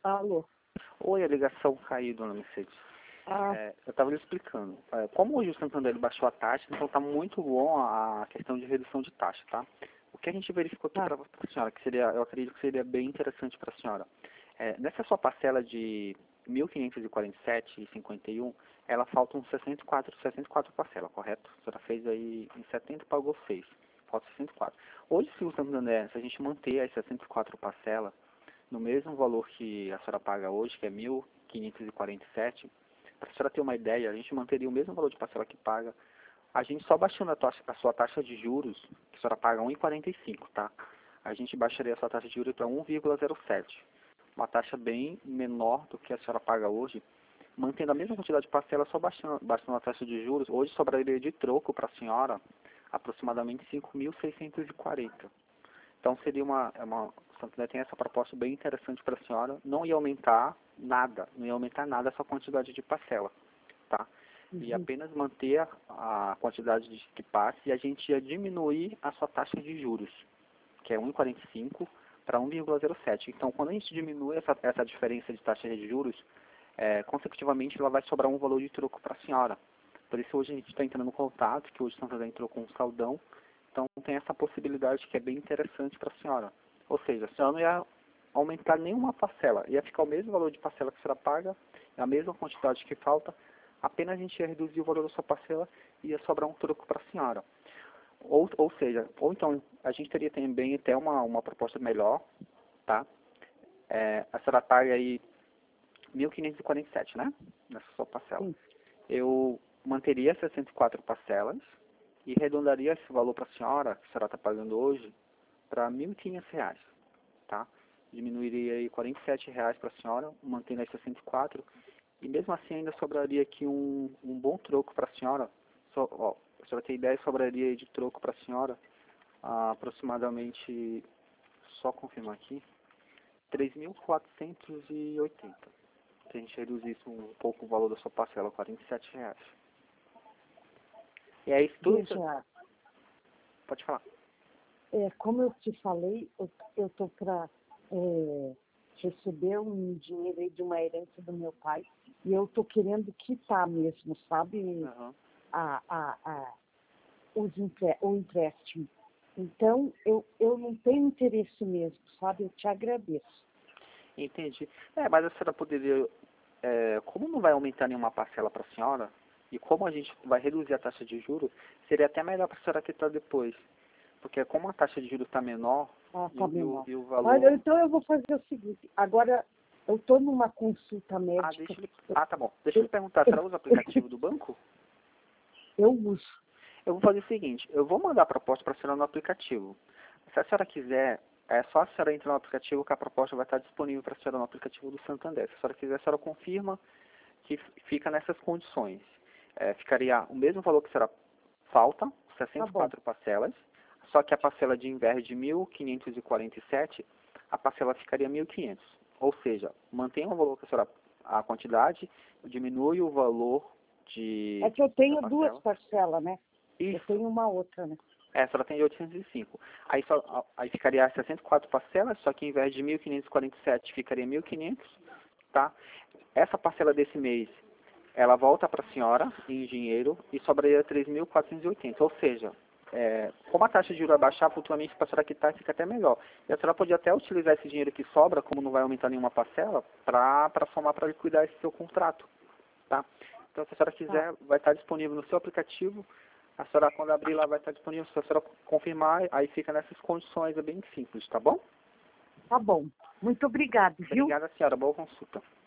Alô? Oi, a ligação caiu, dona Mercedes. Eu estava lhe explicando. Como hoje o Santander ele baixou a taxa, então está muito bom a questão de redução de taxa, tá? O que a gente verificou aqui para a senhora, que seria, eu acredito que seria bem interessante para a senhora. Nessa sua parcela de R$ 1.547,51, ela faltam 64 parcelas, correto? A senhora fez aí em 70 e pagou 6. Falta 64. Hoje, se o Santander, se a gente manter as 64 parcelas, no mesmo valor que a senhora paga hoje, que é 1.547, para a senhora ter uma ideia, a gente manteria o mesmo valor de parcela que paga, a gente só baixando a sua taxa de juros, que a senhora paga 1,45, tá? A gente baixaria a sua taxa de juros para 1,07, uma taxa bem menor do que a senhora paga hoje, mantendo a mesma quantidade de parcela, só baixando a taxa de juros. Hoje sobraria de troco para a senhora aproximadamente 5.640. Então seria o Santander tem essa proposta bem interessante para a senhora, não ia aumentar nada a sua quantidade de parcela, tá? E apenas manter a quantidade que passe, e a gente ia diminuir a sua taxa de juros, que é 1,45 para 1,07. Então quando a gente diminui essa diferença de taxa de juros, consecutivamente ela vai sobrar um valor de troco para a senhora. Por isso hoje a gente está entrando em contato, que hoje o Santander entrou com um saldão, então tem essa possibilidade que é bem interessante para a senhora. Ou seja, a senhora não ia aumentar nenhuma parcela, ia ficar o mesmo valor de parcela que a senhora paga, a mesma quantidade que falta, apenas a gente ia reduzir o valor da sua parcela e ia sobrar um troco para a senhora. Ou então a gente teria também até uma proposta melhor, tá? A senhora paga aí 1.547, né? Nessa sua parcela. Sim. Eu manteria 64 parcelas e arredondaria esse valor para a senhora, que a senhora está pagando hoje, para R$ 1.500, tá? Diminuiria aí R$ 47 para a senhora, mantendo as 64, e mesmo assim ainda sobraria aqui um bom troco para a senhora. A senhora tem ideia, sobraria aí de troco para a senhora aproximadamente, só confirmar aqui, 3.480. Se a gente reduzisse um pouco o valor da sua parcela, R$ 47. E é isso tudo? Pode falar. Como eu te falei, eu estou para receber um dinheiro aí de uma herança do meu pai, e eu estou querendo quitar mesmo, sabe? O empréstimo. Então, eu não tenho interesse mesmo, sabe? Eu te agradeço. Entendi. Mas a senhora poderia, como não vai aumentar nenhuma parcela para a senhora, e como a gente vai reduzir a taxa de juros, seria até melhor para a senhora quitar depois. Porque como a taxa de juros está menor, e o valor... Olha, então eu vou fazer o seguinte, agora eu estou numa consulta médica... tá bom. Deixa eu lhe perguntar, a senhora usa o aplicativo do banco? Eu uso. Eu vou fazer o seguinte, eu vou mandar a proposta para a senhora no aplicativo. Se a senhora quiser, é só a senhora entrar no aplicativo que a proposta vai estar disponível para a senhora no aplicativo do Santander. Se a senhora quiser, a senhora confirma que fica nessas condições. Ficaria o mesmo valor que a senhora falta, 64 parcelas, só que a parcela de invés de 1.547, a parcela ficaria 1.500. Ou seja, mantém o valor que a senhora, a quantidade, diminui o valor de... É que eu tenho duas parcelas, né? Isso. Eu tenho uma outra, né? A senhora tem 805. Aí ficaria 64 parcelas, só que em vez de 1.547 ficaria 1.500, tá? Essa parcela desse mês, ela volta para a senhora em dinheiro e sobraria 3.480. Ou seja, como a taxa de juros vai baixar, futuramente para a senhora quitar fica até melhor. E a senhora pode até utilizar esse dinheiro que sobra, como não vai aumentar nenhuma parcela, para somar para liquidar esse seu contrato, tá? Então, se a senhora quiser, vai estar disponível no seu aplicativo. A senhora, quando abrir lá, vai estar disponível. Se a senhora confirmar, aí fica nessas condições, é bem simples, tá bom? Tá bom. Muito obrigada, viu? Obrigada, senhora. Boa consulta.